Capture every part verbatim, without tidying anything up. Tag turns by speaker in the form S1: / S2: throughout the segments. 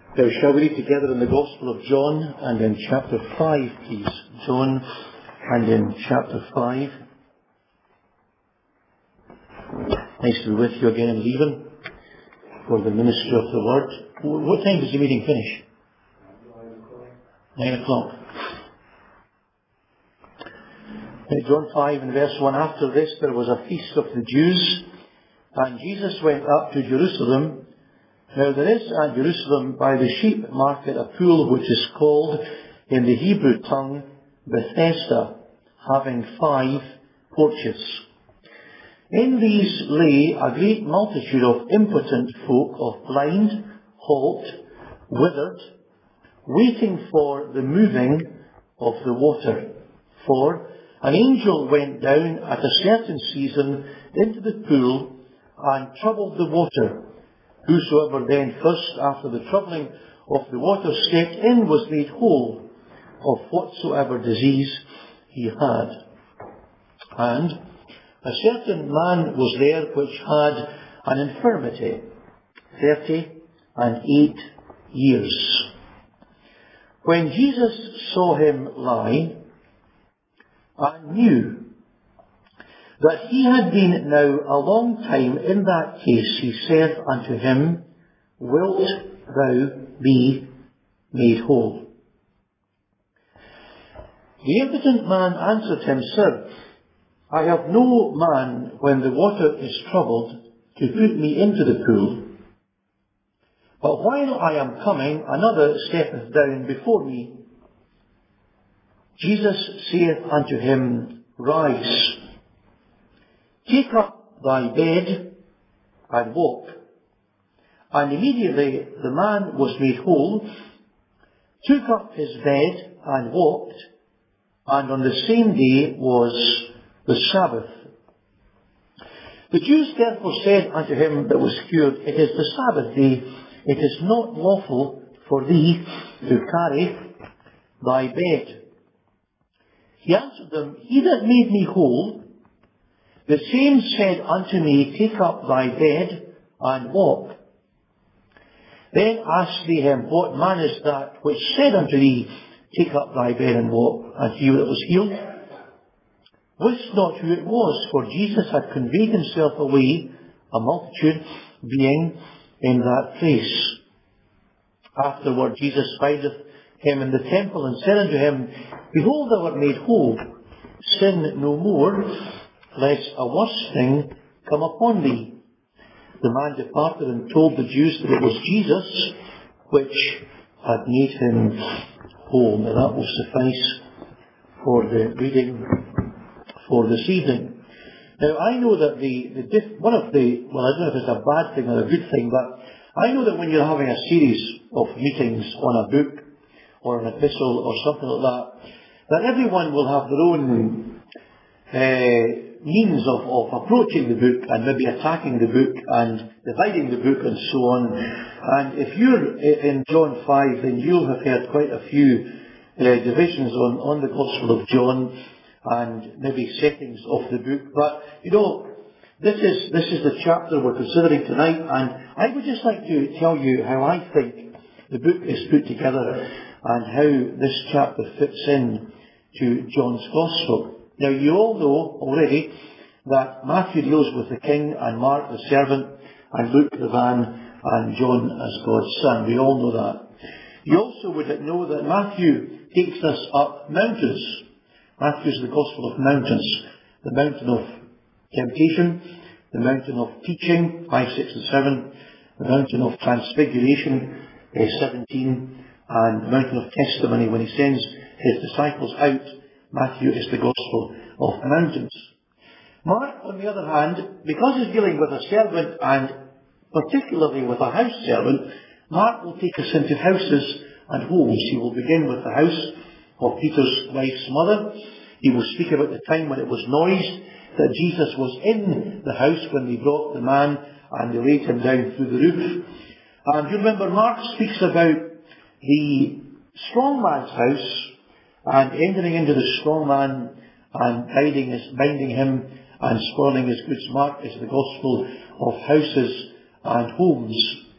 S1: Now, shall we read together in the Gospel of John and in chapter five, please? John and in chapter five. Nice to be with you again in Leven for the ministry of the Word. What time does the meeting finish? Nine o'clock. John five and verse one. After this there was a feast of the Jews, and Jesus went up to Jerusalem. Now there is at Jerusalem by the sheep market a pool which is called in the Hebrew tongue Bethesda, having five porches. In these lay a great multitude of impotent folk, of blind, halt, withered, waiting for the moving of the water. For an angel went down at a certain season into the pool and troubled the water. Whosoever then first, after the troubling of the water, stepped in was made whole of whatsoever disease he had. And a certain man was there which had an infirmity thirty and eight years. When Jesus saw him lie, and knew that he had been now a long time in that case, he said unto him, Wilt thou be made whole? The impotent man answered him, Sir, I have no man when the water is troubled to put me into the pool, but while I am coming, another steppeth down before me. Jesus saith unto him, Rise, take up thy bed and walk. And immediately the man was made whole, took up his bed and walked, and on the same day was the Sabbath. The Jews therefore said unto him that was cured, It is the Sabbath day, it is not lawful for thee to carry thy bed. He answered them, He that made me whole, the same said unto me, Take up thy bed and walk. Then asked they him, What man is that which said unto thee, Take up thy bed and walk? And he that was healed wist not who it was, for Jesus had conveyed himself away, a multitude being in that place. Afterward Jesus findeth him in the temple, and said unto him, Behold, thou art made whole. Sin no more, lest a worse thing come upon thee. The man departed and told the Jews that it was Jesus which had made him whole. Now that will suffice for the reading for this evening. Now I know that the, the diff, one of the, well I don't know if it's a bad thing or a good thing, but I know that when you're having a series of meetings on a book or an epistle or something like that, that everyone will have their own uh, means of, of approaching the book and maybe attacking the book and dividing the book and so on. And if you're in John five, then you'll have heard quite a few uh, divisions on, on the Gospel of John and maybe settings of the book. But, you know, this is, this is the chapter we're considering tonight, and I would just like to tell you how I think the book is put together and how this chapter fits in to John's Gospel. Now, you all know already that Matthew deals with the king, and Mark the servant, and Luke the man, and John as God's son. We all know that. You also would know that Matthew takes us up mountains. Matthew is the Gospel of mountains. The mountain of temptation, the mountain of teaching, five, six and seven, the mountain of transfiguration, uh, seventeen, and the mountain of testimony when he sends his disciples out. Matthew is the Gospel of mountains. Mark, on the other hand, because he's dealing with a servant and particularly with a house servant, Mark will take us into houses and homes. He will begin with the house of Peter's wife's mother. He will speak about the time when it was noised that Jesus was in the house when they brought the man and they laid him down through the roof. And you remember Mark speaks about the strong man's house and entering into the strong man and binding, his, binding him and spoiling his goods. Mark is the Gospel of houses and homes.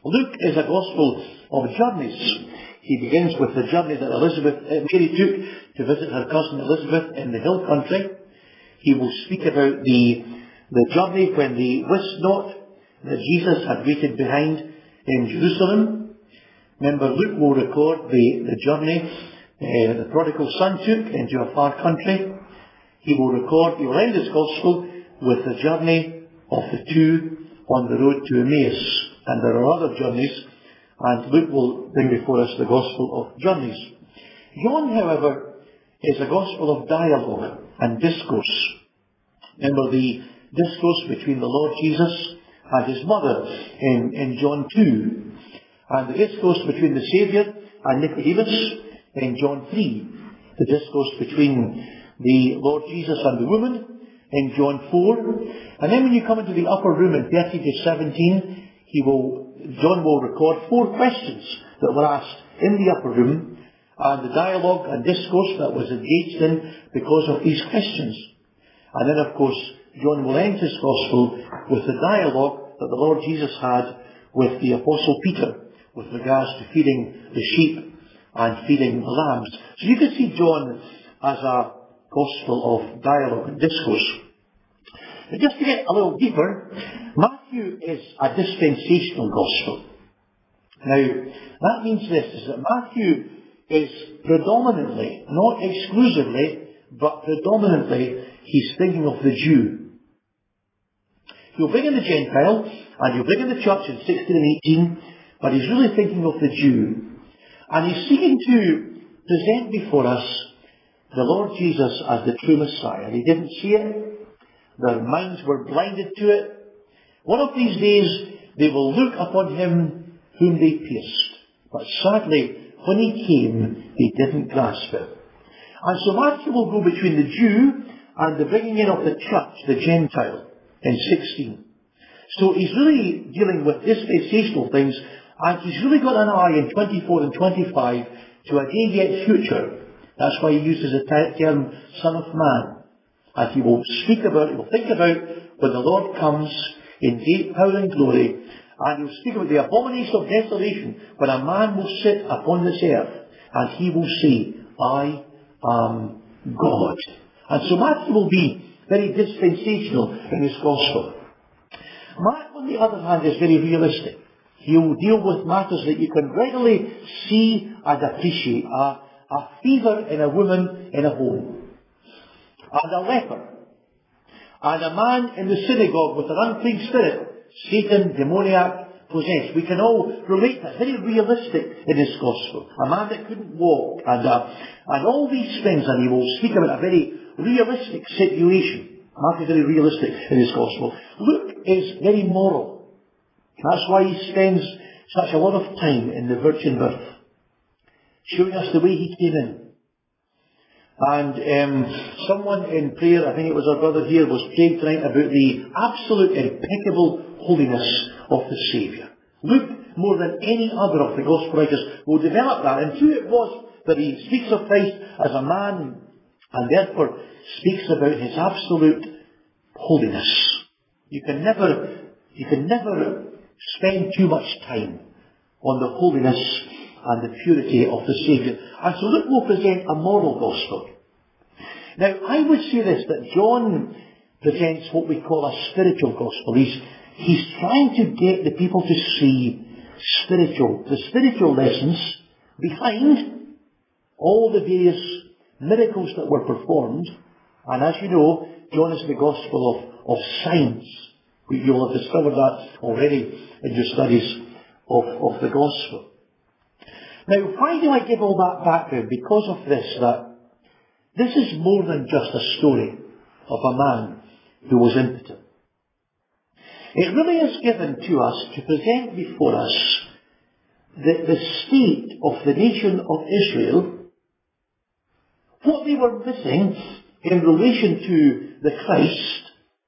S1: Luke is a gospel of journeys. He begins with the journey that Elizabeth, uh, Mary took to visit her cousin Elizabeth in the hill country. He will speak about the, the journey when they wist not that Jesus had waited behind in Jerusalem. Remember, Luke will record the, the journey uh, the prodigal son took into a far country. He will record, he will end his gospel with the journey of the two on the road to Emmaus. And there are other journeys, and Luke will bring before us the gospel of journeys. John, however, is a gospel of dialogue and discourse. Remember the discourse between the Lord Jesus and his mother in, in John two. And the discourse between the Saviour and Nicodemus in John three. The discourse between the Lord Jesus and the woman in John four. And then when you come into the upper room in thirteen to seventeen, he will, John will record four questions that were asked in the upper room, and the dialogue and discourse that was engaged in because of these questions. And then, of course, John will end his gospel with the dialogue that the Lord Jesus had with the Apostle Peter with regards to feeding the sheep and feeding the lambs. So you can see John as a gospel of dialogue and discourse. But just to get a little deeper, Matthew is a dispensational gospel. Now, that means this, is that Matthew is predominantly, not exclusively, but predominantly, he's thinking of the Jew. He'll bring in the Gentile, and he'll bring in the church in sixteen and eighteen, but he's really thinking of the Jew. And he's seeking to present before us the Lord Jesus as the true Messiah. They didn't see it. Their minds were blinded to it. One of these days, they will look upon him whom they pierced. But sadly, when he came, they didn't grasp it. And so Matthew will go between the Jew and the bringing in of the church, the Gentile, in sixteen. So he's really dealing with dispensational things, and he's really got an eye in twenty-four and twenty-five to a day yet future. That's why he uses the term Son of Man. And he will speak about, he will think about when the Lord comes in great power and glory, and he will speak about the abomination of desolation, when a man will sit upon this earth, and he will say, I am God. And so Matthew will be very dispensational in his gospel. Mark, on the other hand, is very realistic. He will deal with matters that you can readily see and appreciate. A, a fever in a woman in a home. And a leper. And a man in the synagogue with an unclean spirit. Satan, demoniac, possessed. We can all relate to that. Very realistic in his gospel. A man that couldn't walk. And, uh, and all these things. And he will speak about a very realistic situation. Mark is very realistic in his gospel. Luke is very moral. That's why he spends such a lot of time in the virgin birth, showing us the way he came in. And um, someone in prayer, I think it was our brother here, was praying tonight about the absolute impeccable holiness of the Saviour. Luke, more than any other of the gospel writers, will develop that. And who it was that he speaks of Christ as a man, and therefore speaks about his absolute holiness. You can never, you can never spend too much time on the holiness and the purity of the Saviour. And so Luke will present a moral gospel. Now, I would say this, that John presents what we call a spiritual gospel. He's, he's trying to get the people to see spiritual, the spiritual lessons behind all the various miracles that were performed. And as you know, John is the gospel of, of signs. You'll have discovered that already in your studies of, of the gospel. Now, why do I give all that background? Because of this, that this is more than just a story of a man who was impotent. It really is given to us to present before us the, the state of the nation of Israel, what they were missing in relation to the Christ,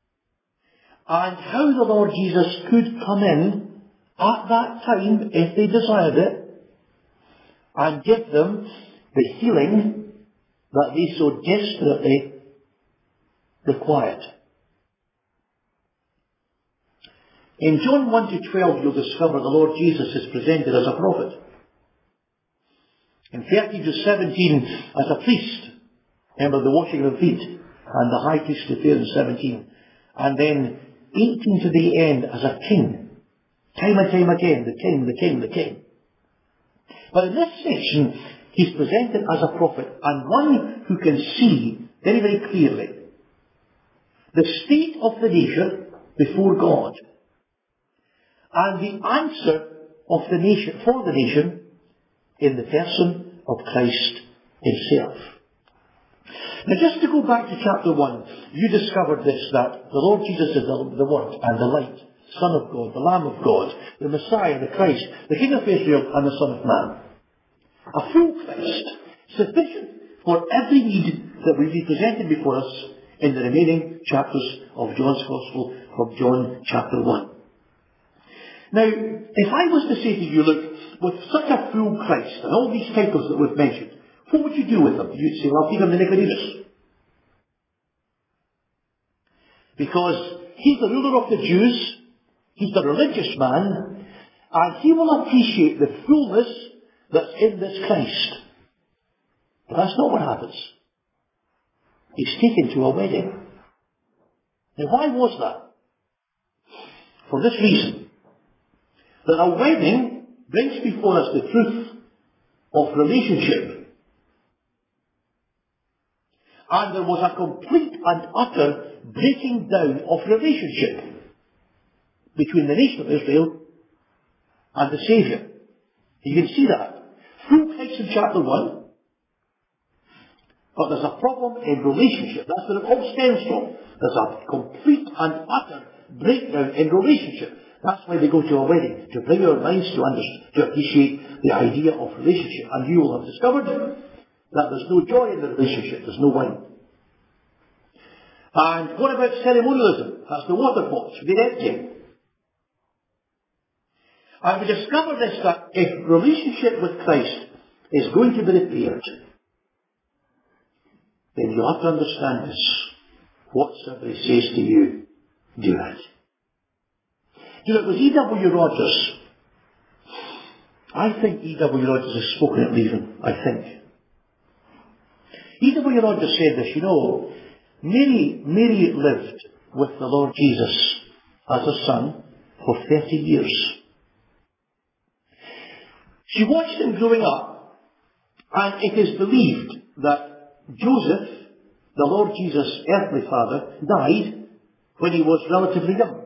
S1: and how the Lord Jesus could come in at that time, if they desired it, and give them the healing that they so desperately required. In John one to twelve, you'll discover the Lord Jesus is presented as a prophet. In thirteen to seventeen, as a priest. Remember the washing of the feet and the high priesthood there in seventeen. And then eighteen to the end as a king. Time and time again, the king, the king, the king. But in this section, he's presented as a prophet and one who can see very, very clearly the state of the nation before God and the answer of the nation, for the nation, in the person of Christ himself. Now just to go back to chapter one, you discovered this, that the Lord Jesus is the, the Word and the Light, Son of God, the Lamb of God, the Messiah, the Christ, the King of Israel and the Son of Man. A full Christ, sufficient for every need that will be presented before us in the remaining chapters of John's Gospel from John chapter one. Now, if I was to say to you, look, with such a full Christ and all these titles that we've mentioned, what would you do with them? You'd say, well, I'll give him the Nicodemus. Because he's the ruler of the Jews, he's the religious man, and he will appreciate the fullness that's in this Christ. But that's not what happens. He's taken to a wedding. Now why was that? For this reason, that a wedding brings before us the truth of relationship. And there was a complete and utter breaking down of relationship between the nation of Israel and the Saviour. You can see that. Full Christ in chapter one, but there's a problem in relationship. That's where it all stems from. There's a complete and utter breakdown in relationship. That's why they go to a wedding, to bring our minds to understand, to appreciate the idea of relationship. And you will have discovered that there's no joy in the relationship, there's no wine. And what about ceremonialism? That's the water pots, they're empty. And we discover this, that if relationship with Christ is going to be repaired, then you have to understand this. Whatsoever he says to you, do it. You know, it was E W Rogers. I think E W Rogers has spoken at leaving, I think. E W Rogers said this, you know, Mary, Mary lived with the Lord Jesus as a son for thirty years. She watched him growing up, and it is believed that Joseph, the Lord Jesus' earthly father, died when he was relatively young.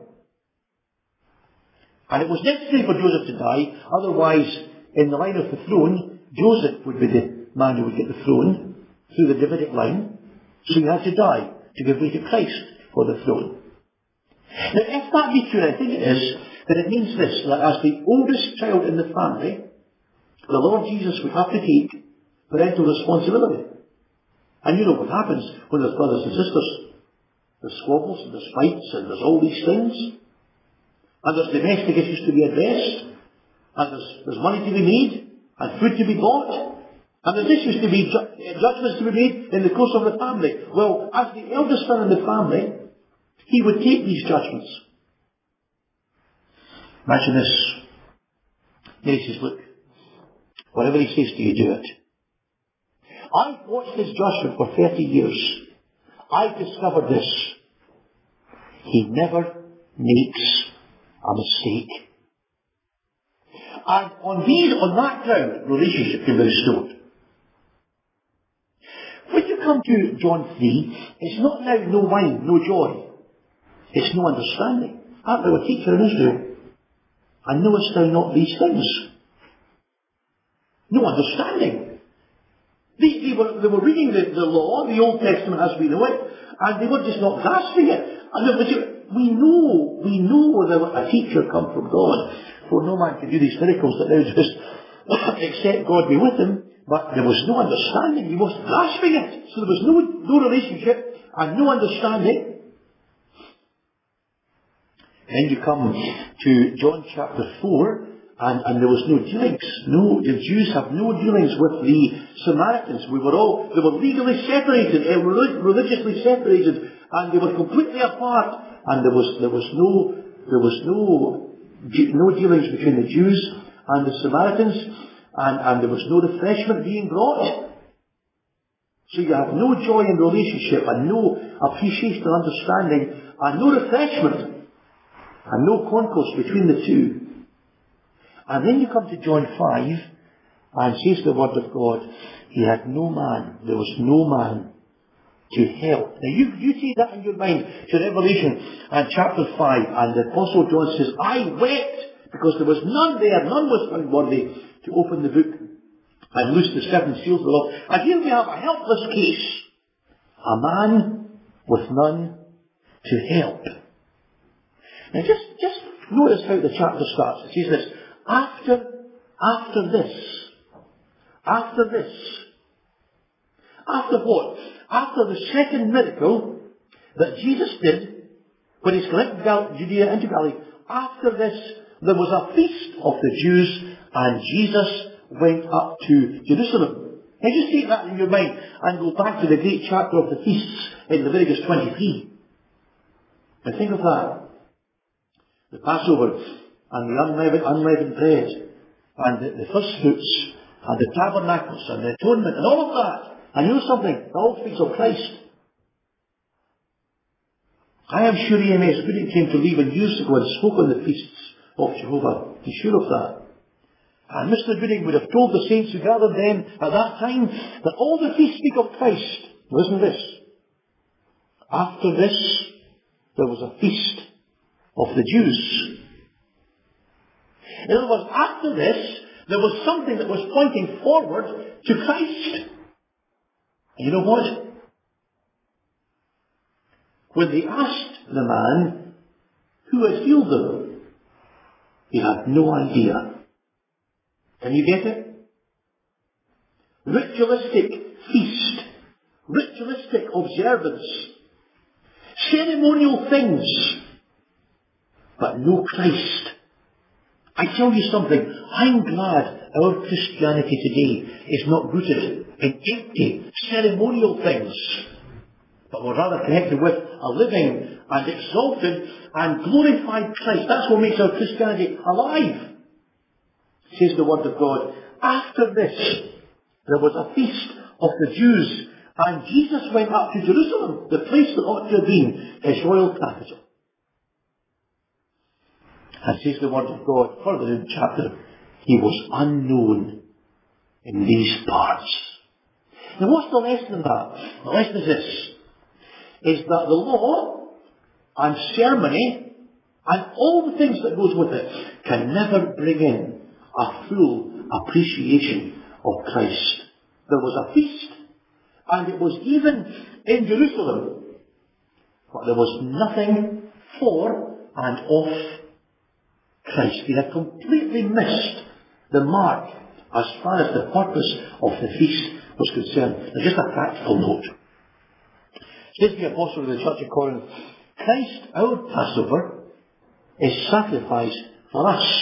S1: And it was necessary for Joseph to die, otherwise, in the line of the throne, Joseph would be the man who would get the throne through the Davidic line, so he had to die to give way to Christ for the throne. Now, if that be true, I think it is, then it means this, that as the oldest child in the family, the Lord Jesus would have to take parental responsibility. And you know what happens when there's brothers and sisters. There's squabbles and there's fights and there's all these things. And there's domestic issues to be addressed. And there's, there's money to be made and food to be bought. And there's issues to be, ju- judgments to be made in the course of the family. Well, as the eldest son in the family, he would take these judgments. Imagine this. Mary says, look, whatever he says to you, do it. I've watched this judgment for thirty years. I've discovered this. He never makes a mistake. And on these, on that ground, relationship can be restored. When you come to John three, it's not now no wine, no joy. It's no understanding. Art thou a teacher in Israel? And knowest thou not these things? No understanding. They, they, were, they were reading the, the law, the Old Testament as we know it, and they were just not grasping it. And it was, we know, we know that a teacher come from God, for no man can do these miracles that now just except God be with him. But there was no understanding. He wasn't grasping it. So there was no, no relationship and no understanding. Then you come to John chapter four, and, and there was no dealings. No, the Jews have no dealings with the Samaritans. We were all, they were legally separated, uh, religiously separated, and they were completely apart. And there was, there was no there was no, no dealings between the Jews and the Samaritans, and, and there was no refreshment being brought. So you have no joy in relationship, and no appreciation and understanding, and no refreshment, and no concourse between the two. And then you come to John five, and says the word of God, he had no man, there was no man to help. Now you, you take that in your mind to Revelation and chapter five, and the Apostle John says, I wept because there was none there, none was found worthy to open the book and loose the seven seals thereof. And here we have a helpless case. A man with none to help. Now just, just notice how the chapter starts. It says this, after, after this, after this, after what? After the second miracle that Jesus did when he collected Gal- Judea into Galilee, after this there was a feast of the Jews, and Jesus went up to Jerusalem. Now just take that in your mind and go back to the great chapter of the feasts in Leviticus twenty-three. And think of that. The Passover and the unleavened, unleavened bread and the, the first fruits and the tabernacles and the atonement and all of that. And you know something? It all speaks of Christ. I am sure E M S Gooding came to Leaven years ago and spoke on the feasts of Jehovah. He's sure of that. And Mister Gooding would have told the saints who gathered then at that time that all the feasts speak of Christ. Listen to this. After this, there was a feast of the Jews. In other words, after this, there was something that was pointing forward to Christ. And you know what? When they asked the man who had healed them, he had no idea. Can you get it? Ritualistic feast, ritualistic observance, ceremonial things, but no Christ. I tell you something, I'm glad our Christianity today is not rooted in empty, ceremonial things, but we're rather connected with a living and exalted and glorified Christ. That's what makes our Christianity alive. Says the Word of God. After this, there was a feast of the Jews, and Jesus went up to Jerusalem, the place that ought to have been his royal capital. And says the Word of God, further in the chapter, he was unknown in these parts. Now what's the lesson in that? The lesson is this, is that the law and ceremony and all the things that goes with it can never bring in a full appreciation of Christ. There was a feast, and it was even in Jerusalem, but there was nothing for and of Christ. They had completely missed the mark as far as the purpose of the feast was concerned. Now just a practical note. Says the Apostle of the Church of Corinth, Christ, our Passover, is sacrificed for us.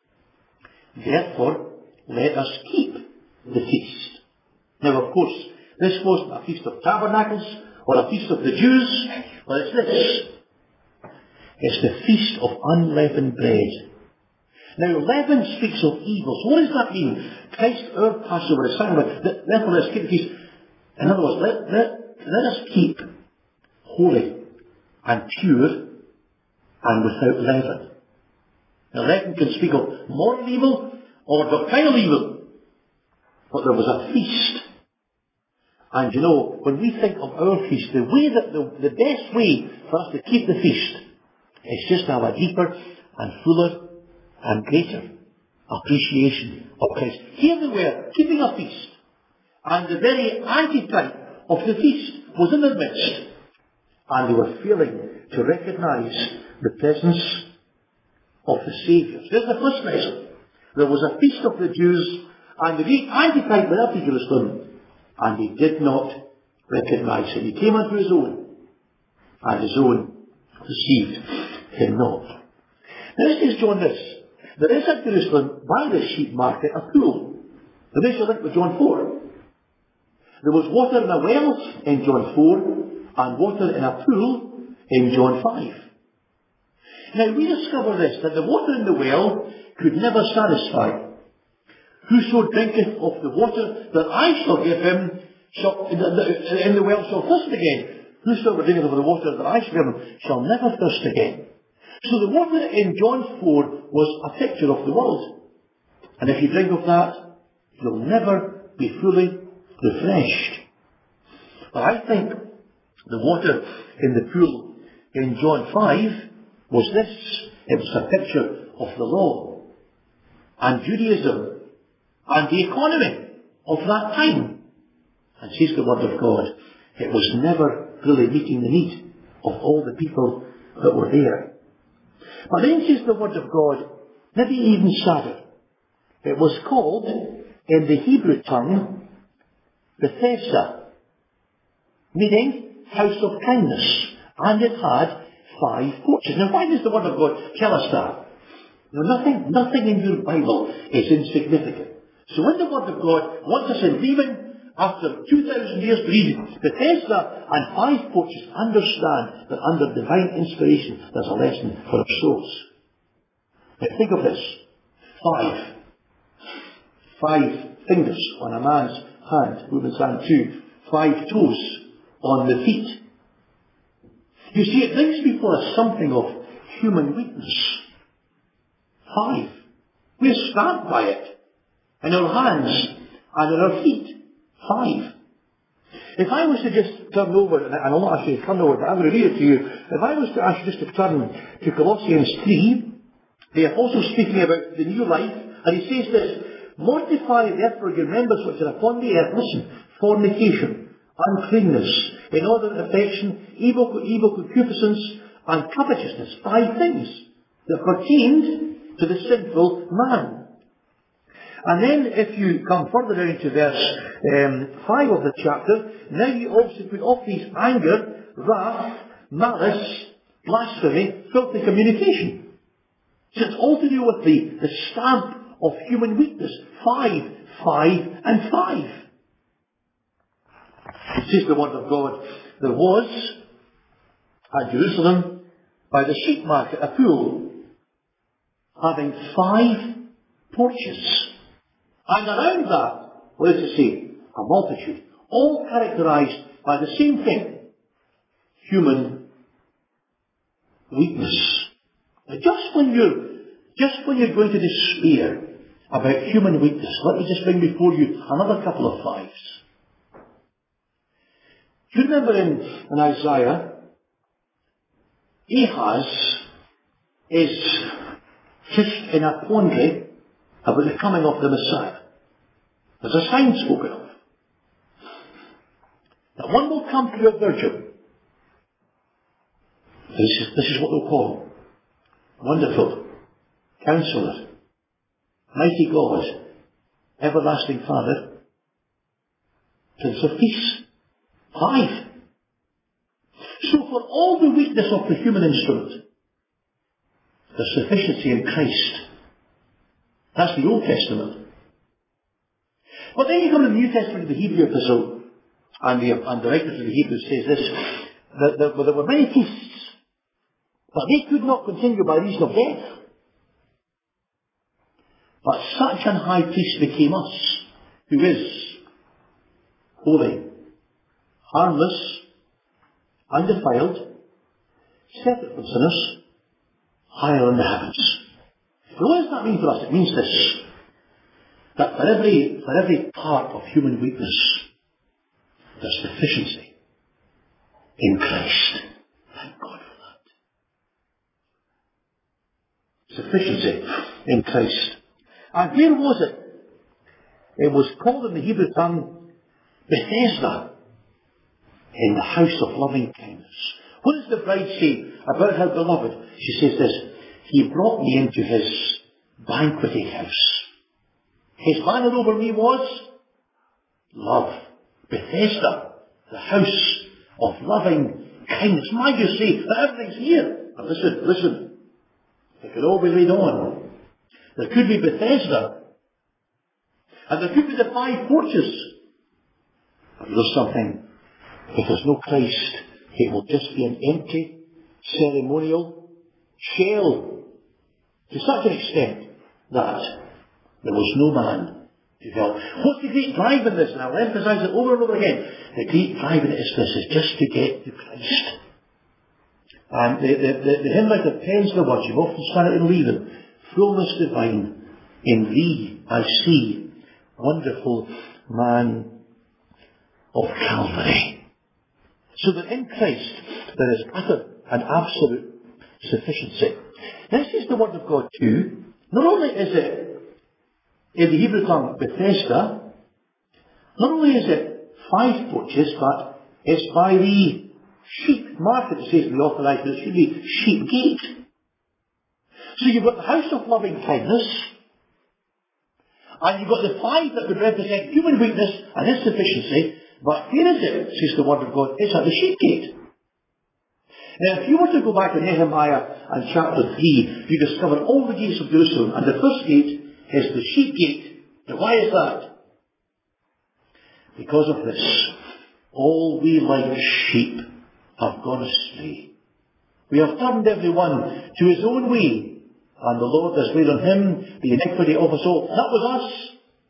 S1: Therefore, let us keep the feast. Now, of course, this wasn't a feast of tabernacles or a feast of the Jews, but it's this. It's the feast of unleavened bread. Now, leaven speaks of evil. So what does that mean? Christ, our Passover, is sacrificed. Therefore, let us keep the feast. In other words, let, let, let us keep holy and pure and without leaven. Now, leaven can speak of moral evil or doctrinal evil. But there was a feast. And you know, when we think of our feast, the way that the, the best way for us to keep the feast is just to have a deeper and fuller and greater appreciation of Christ. Here they were, keeping a feast. And the very antitype of the feast was in their midst. And they were failing to recognise the presence of the Saviour. There's the first lesson. There was a feast of the Jews, and the great antitype went up to Jerusalem, and he did not recognise him. He came unto his own, and his own received him not. Now this is John this. There is at Jerusalem, by the sheep market, a pool. Now this is linked with John four. There was water in a well in John four, and water in a pool in John five. Now we discover this, that the water in the well could never satisfy. Whoso drinketh of the water that I shall give him, shall, in, the, in the well shall thirst again. Whosoever drinketh of the water that I shall give him, shall never thirst again. So the water in John four was a picture of the world. And if you drink of that, you'll never be fully refreshed. But I think the water in the pool in John five was this. It was a picture of the law and Judaism and the economy of that time. And says the Word of God, it was never really meeting the need of all the people that were there. But then says the Word of God, maybe even sadder. It was called, in the Hebrew tongue, Bethesda, meaning house of kindness. And it had five porches. Now why does the Word of God tell us that? Now, nothing, nothing in your Bible is insignificant. So when the Word of God wants us in leaving, after two thousand years to read Bethesda and five porches, understand that under divine inspiration there's a lesson for our souls. Now think of this. Five. Five fingers on a man's hand, woman's hand too. Five toes on the feet. You see, it brings before us something of human weakness. Five. We're stamped by it. In our hands and in our feet. Five. If I was to just turn over, and I'll not ask you to turn over, but I'm going to read it to you. If I was to ask you just to turn to Colossians three, the apostle speaking about the new life, and he says this, mortify therefore your members which are upon the earth, listen, fornication, uncleanness, inordinate affection, evil, evil concupiscence, and covetousness. Five things that pertained to the sinful man. And then if you come further down to verse um, five of the chapter, now you also put off these anger, wrath, malice, blasphemy, filthy communication. So it's all to do with the, the stamp of human weakness. Five, five, and five. It says the Word of God, there was at Jerusalem by the sheep market a pool having five porches. And around that, what does it say? A multitude. All characterized by the same thing. Human weakness. Now just when you're, just when you're going to despair about human weakness, let me just bring before you another couple of fives. Do you remember in, in Isaiah, Ahaz is just in a quandary about the coming of the Messiah. There's a sign spoken of. That one will come through a virgin. This is, this is what they'll call him. Wonderful. Counselor. Mighty God. Everlasting Father. Prince of Peace. Five. So for all the weakness of the human instrument, there's sufficiency in Christ. That's the Old Testament. But then you come to the New Testament, the Hebrew epistle, and the, and the writer to the Hebrews says this, that there, there were many priests, but they could not continue by reason of death. But such an high priest became us, who is holy, harmless, undefiled, separate from sinners, higher in the heavens. So what does that mean for us? It means this, that for every, for every part of human weakness, there's sufficiency in Christ. Thank God for that. Sufficiency in Christ. And where was it? It was called in the Hebrew tongue Bethesda, in the house of loving kindness. What does the bride say about her beloved? She says this, he brought me into his banqueting house. His banner over me was love. Bethesda, the house of loving kindness. Might you say that everything's here? But listen, listen. It could all be laid on. There could be Bethesda. And there could be the five porches. But there's something. If there's no Christ, it will just be an empty, ceremonial shell to such an extent that there was no man to help. What's the great drive in this? And I'll emphasize it over and over again. The great drive in it is this, is just to get to Christ. And the, the, the, the hymn writer pens the words, you've often sung it in Leaving, fullness divine, in thee I see, wonderful man of Calvary. So that in Christ there is utter and absolute sufficiency. This is the word of God too. Not only is it, in the Hebrew tongue, Bethesda, not only is it five porches, but it's by the sheep market, it says in the authorized, but it should be sheep gate. So you've got the house of loving kindness, and you've got the five that would represent human weakness and insufficiency, but here is it, says the word of God, it's at the sheep gate. Now if you were to go back to Nehemiah and chapter three, you discover all the gates of Jerusalem, and the first gate is the sheep gate. Now why is that? Because of this. All we like sheep have gone astray. We have turned every one to his own way, and the Lord has laid on him the iniquity of us all. That was us.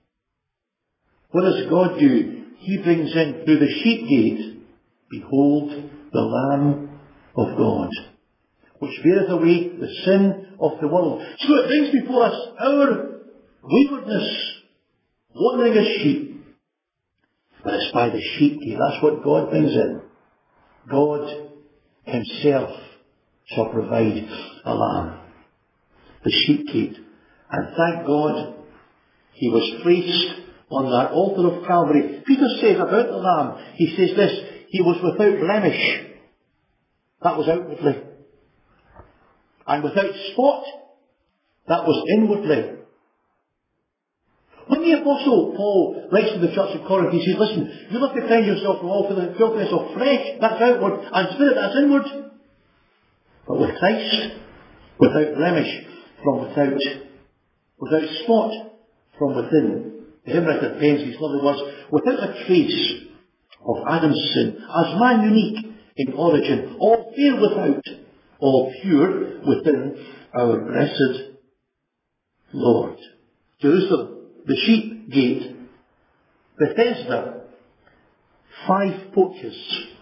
S1: What does God do? He brings in through the sheep gate, behold, the Lamb of God, which beareth away the sin of the world. So it brings before us our waywardness, wandering as sheep. But it's by the sheep gate. That's what God brings in. God himself shall provide a lamb. The sheep gate. And thank God he was placed on that altar of Calvary. Peter says about the lamb, he says this, he was without blemish. That was outwardly. And without spot, that was inwardly. When the Apostle Paul writes to the church of Corinth, he says, listen, you must defend yourself from all filthiness of flesh, that's outward, and spirit, that's inward. But with Christ, without blemish, from without, without spot, from within. The hymn writer pens these lovely words, without a trace of Adam's sin, as man unique in origin, all fair without, all pure within our blessed Lord. Jerusalem, the sheep gate, Bethesda, five porches.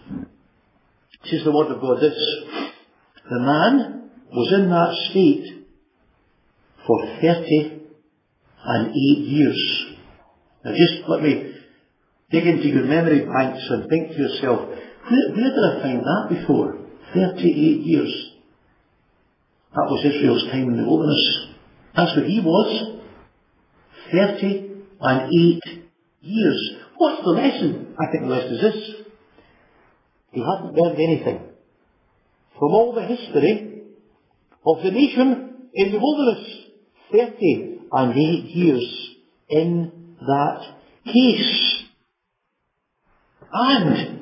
S1: Says the word of God this, the man was in that state for thirty and eight years. Now just let me dig into your memory banks and think to yourself, where, where did I find that before? thirty-eight years. That was Israel's time in the wilderness. That's where he was. Thirty and eight years. What's the lesson? I think the lesson is this. He hadn't learned anything from all the history of the nation in the wilderness. Thirty and eight years in that case. And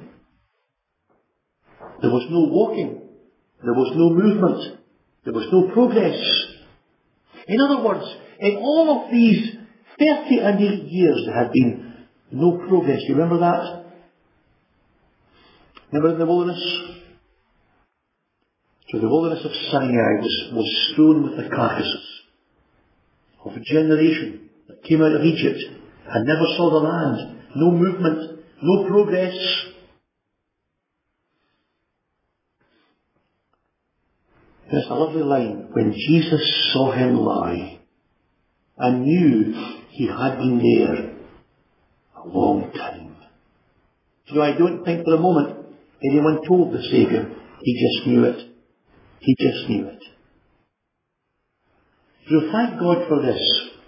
S1: there was no walking. There was no movement. There was no progress. In other words, in all of these thirty and eight years there had been no progress. You remember that? Remember in the wilderness? So the wilderness of Sinai was, was strewn with the carcasses of a generation that came out of Egypt and never saw the land. No movement, no progress. There's a lovely line. When Jesus saw him lie and knew he had been there a long time. You know, I don't think for a moment anyone told the Saviour. He just knew it. He just knew it. You know, thank God for this.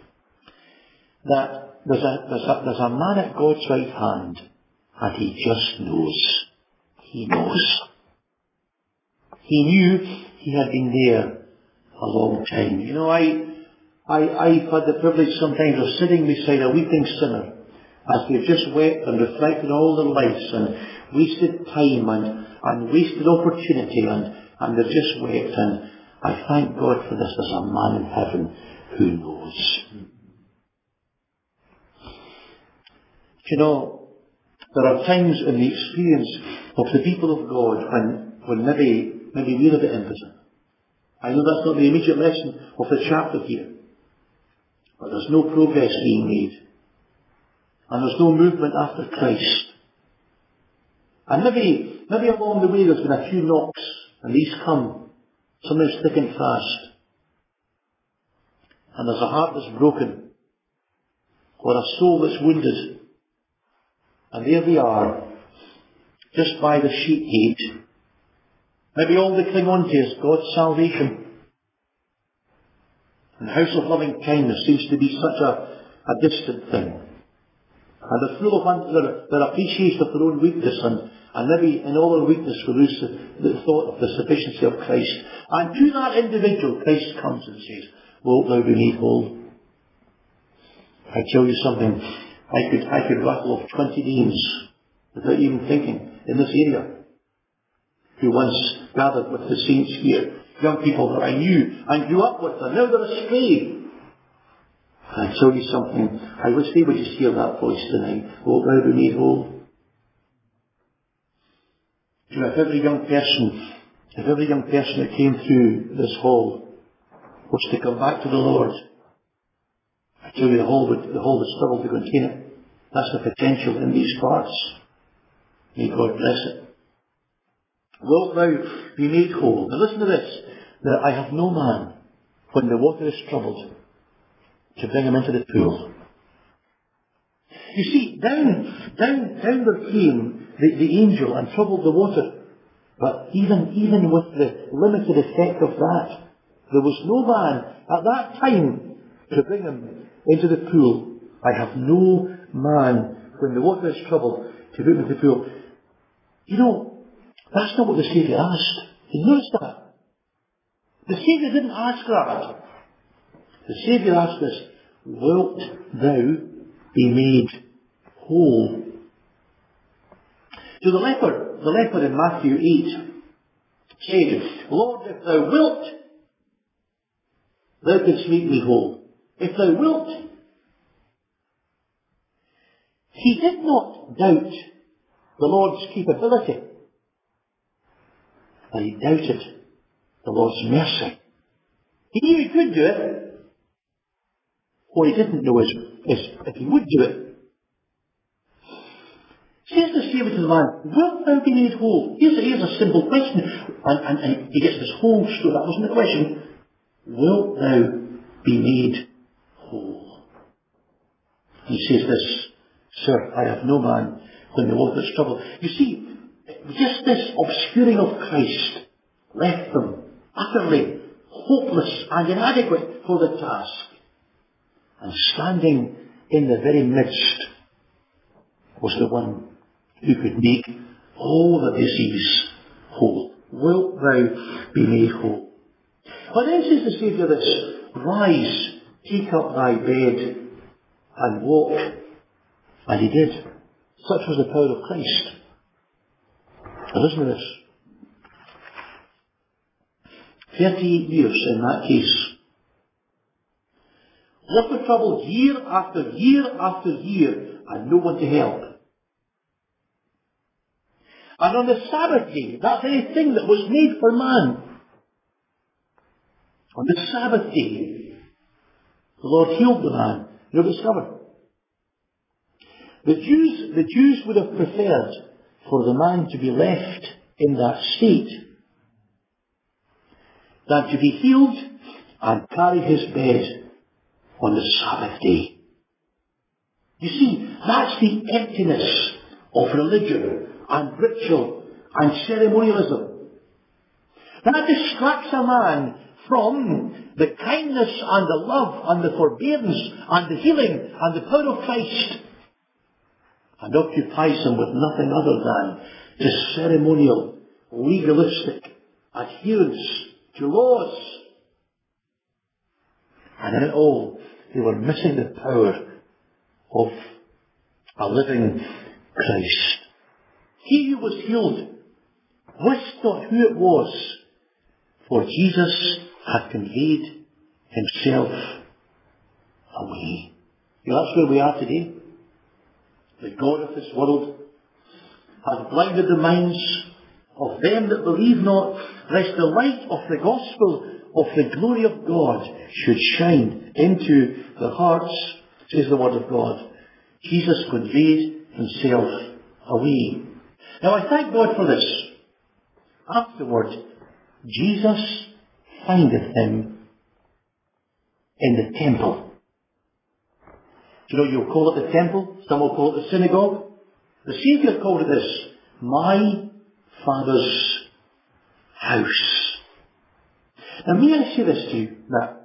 S1: That there's a, there's a, there's a man at God's right hand and he just knows. He knows. He knew he had been there a long time. You know, I, I, I've had the privilege sometimes of sitting beside a weeping sinner as they've just wept and reflected on all their lives and wasted time and, and wasted opportunity and, and they've just wept, and I thank God for this. There's a man in heaven who knows. You know, there are times in the experience of the people of God when, when maybe, maybe we're a bit impotent. I know that's not the immediate lesson of the chapter here. But there's no progress being made. And there's no movement after Christ. And maybe, maybe along the way there's been a few knocks, and these come, sometimes thick and fast. And there's a heart that's broken, or a soul that's wounded. And there they are, just by the sheep gate. Maybe all they cling on to is God's salvation. And the house of loving kindness seems to be such a, a distant thing. And they're full of un- their, their appreciation of their own weakness, and, and maybe in all their weakness we lose the, the thought of the sufficiency of Christ. And to that individual, Christ comes and says, "Wilt thou be made whole?" I tell you something, I could, I could rattle off twenty names without even thinking in this area, who once gathered with the saints here, young people that I knew and grew up with, and now they're astray. And I tell you something, I wish they would just hear that voice tonight. Wilt thou be made whole? You know, if every young person, if every young person that came through this hall was to come back to the Lord, I tell you the hall would, the hall would struggle to contain it. That's the potential in these parts. May God bless it. Wilt thou be made whole? Now listen to this, that I have no man, when the water is troubled, to bring him into the pool. You see, down, down, down there came the, the angel and troubled the water. But even, even with the limited effect of that, there was no man at that time to bring him into the pool. I have no man, when the water is troubled, to bring him into the pool. You know, that's not what the Saviour asked. You notice that? The Saviour didn't ask that. The Saviour asked this, wilt thou be made whole? To the leper, the leper in Matthew eight said, Lord, if thou wilt, thou canst make me whole. If thou wilt. He did not doubt the Lord's capability, but he doubted the Lord's mercy. He knew he could do it. What he didn't know is, is if he would do it. Says the Saviour to the man, wilt thou be made whole? Here's a, here's a simple question. And, and, and he gets this whole story. That wasn't the question. Wilt thou be made whole? He says this, Sir, I have no man when the water is troubled. You see, just this obscuring of Christ left them utterly hopeless and inadequate for the task. And standing in the very midst was the one who could make all the disease whole. Wilt thou be made whole? But then says the Saviour this, rise, take up thy bed, and walk. And he did. Such was the power of Christ. And listen to this. Thirty-eight years in that case. Water troubled year after year after year, and no one to help. And on the Sabbath day, that very thing that was made for man, on the Sabbath day, the Lord healed the man. You know what discovered? The Jews, the Jews would have preferred for the man to be left in that state than to be healed and carry his bed on the Sabbath day. You see, that's the emptiness of religion and ritual and ceremonialism. That distracts a man from the kindness and the love and the forbearance and the healing and the power of Christ, and occupies him with nothing other than just ceremonial, legalistic adherence to laws. And in it all, they were missing the power of a living Christ. He who was healed wist not who it was, for Jesus had conveyed himself away. You know, that's where we are today. The God of this world hath blinded the minds of them that believe not, lest the light of the gospel of the glory of God should shine into the hearts, says the Word of God, Jesus conveyed himself away. Now I thank God for this. Afterward, Jesus findeth him in the temple. Do you know, you'll call it the temple, some will call it the synagogue. The Saviour called it this, my Father's house. Now may I say this to you, that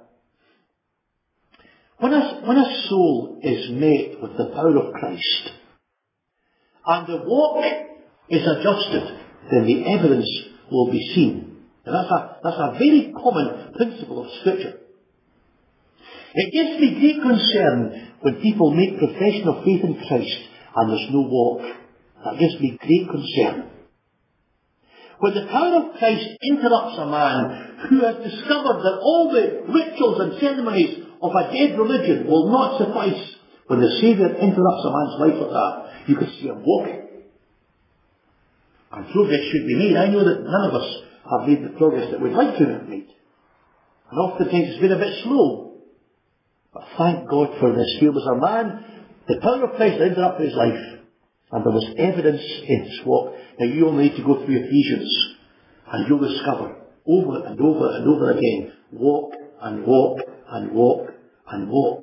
S1: when a, when a soul is met with the power of Christ, and the walk is adjusted, then the evidence will be seen. And that's a, that's a very common principle of Scripture. It gives me great concern when people make profession of faith in Christ and there's no walk. That gives me great concern. When the power of Christ interrupts a man who has discovered that all the rituals and ceremonies of a dead religion will not suffice, when the Saviour interrupts a man's life like that, you can see him walking. And progress should be made. I know that none of us have made the progress that we'd like to have made. And oftentimes it's been a bit slow. But thank God for this. Here was a man, the power of Christ interrupted his life, and there was evidence in his walk. Now you only need to go through Ephesians, and you'll discover over and over and over again, walk and walk and walk and walk.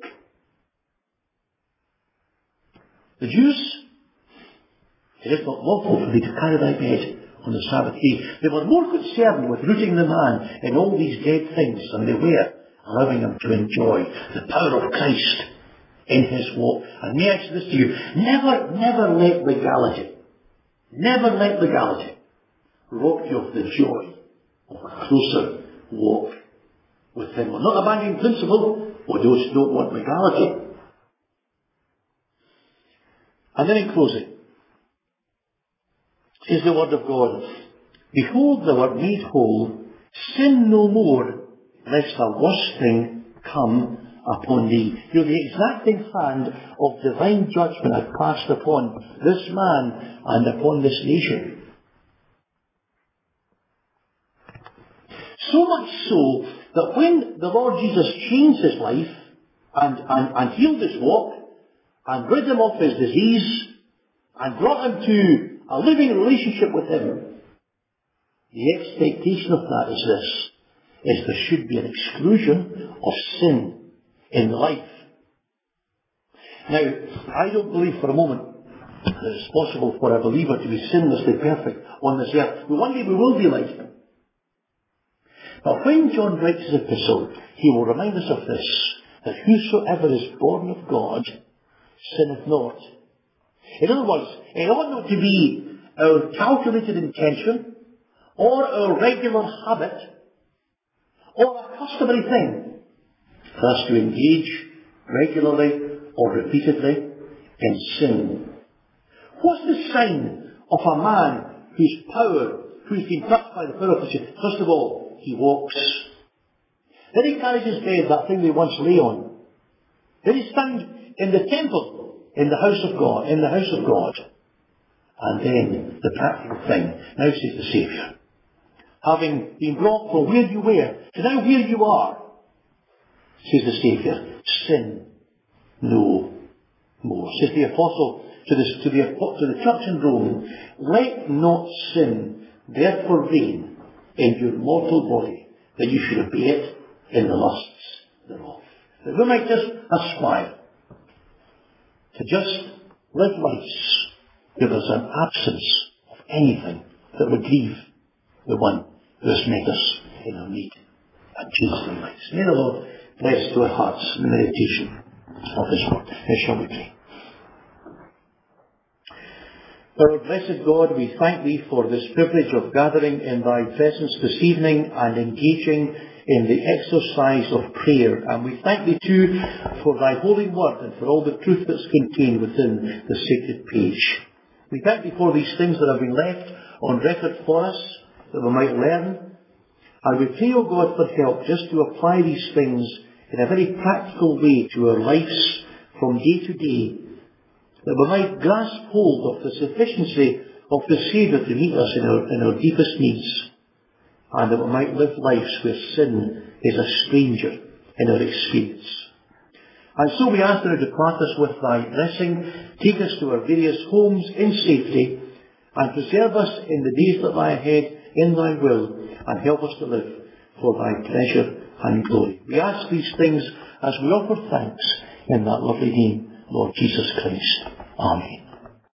S1: The Jews, it is not lawful for thee to carry thy bed on the Sabbath day. They were more concerned with rooting the man in all these dead things than they were allowing him to enjoy the power of Christ in his walk. And may I say this to you, never, never let legality, never let legality rob you of the joy of a closer walk with him. We're not abandoning principle, we just don't want legality. And then in closing, says the Word of God, behold, thou art made whole, sin no more, lest a worse thing come upon thee. You know, the exacting hand of divine judgment had passed upon this man and upon this nation. So much so that when the Lord Jesus changed his life and, and, and healed his walk and rid him of his disease and brought him to a living relationship with him, the expectation of that is this, is there should be an exclusion of sin in life. Now, I don't believe for a moment that it's possible for a believer to be sinlessly perfect on this earth. But one day we will be like him. But when John writes his epistle, he will remind us of this, that whosoever is born of God sinneth not. In other words, it ought not to be our calculated intention, or our regular habit, or a customary thing for us to engage regularly or repeatedly in sin. What's the sign of a man whose power, who's been touched by the power of the Spirit? First of all, he walks. Then he carries his bed, that thing they once lay on. Then he's found in the temple, in the house of God, in the house of God. And then the practical thing, now says the Saviour, having been brought from where you were to now where you are, says the Saviour, sin no more. Says the Apostle to the, to the, to the church in Rome, let not sin therefore reign in your mortal body, that you should obey it in the lusts thereof. That we might just aspire to just live lives where there's an absence of anything that would grieve the one who has met us in our need and Jesus our lives. May the Lord bless to our hearts the meditation of His word. Now shall we pray. Our blessed God, we thank Thee for this privilege of gathering in Thy presence this evening and engaging in the exercise of prayer. And we thank Thee too for Thy holy word and for all the truth that's contained within the sacred page. We thank Thee for these things that have been left on record for us, that we might learn. And we pray, O God, for help just to apply these things in a very practical way to our lives from day to day, that we might grasp hold of the sufficiency of the Saviour to meet us in our, in our deepest needs. and that we might live lives where sin is a stranger in our experience. And so we ask thee to depart us with thy blessing, take us to our various homes in safety, and preserve us in the days that lie ahead in thy will, and help us to live for thy pleasure and glory. We ask these things as we offer thanks in that lovely name, Lord Jesus Christ. Amen.